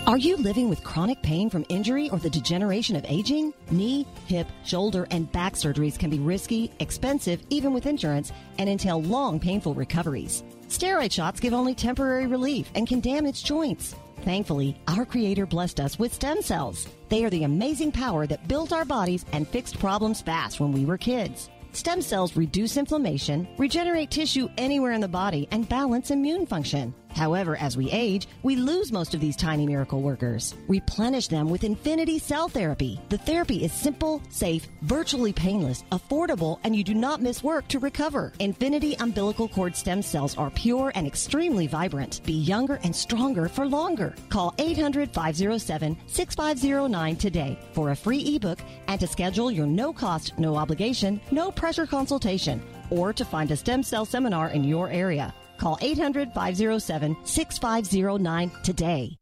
Are you living with chronic pain from injury or the degeneration of aging? Knee, hip, shoulder, and back surgeries can be risky, expensive, even with insurance, and entail long, painful recoveries. Steroid shots give only temporary relief and can damage joints. Thankfully, our Creator blessed us with stem cells. They are the amazing power that built our bodies and fixed problems fast when we were kids. Stem cells reduce inflammation, regenerate tissue anywhere in the body, and balance immune function. However, as we age, we lose most of these tiny miracle workers. Replenish them with Infinity Cell Therapy. The therapy is simple, safe, virtually painless, affordable, and you do not miss work to recover. Infinity umbilical cord stem cells are pure and extremely vibrant. Be younger and stronger for longer. Call eight hundred, five oh seven, six five oh nine today for a free ebook and to schedule your no-cost, no-obligation, no-pressure consultation or to find a stem cell seminar in your area. Call eight hundred, five oh seven, six five oh nine today.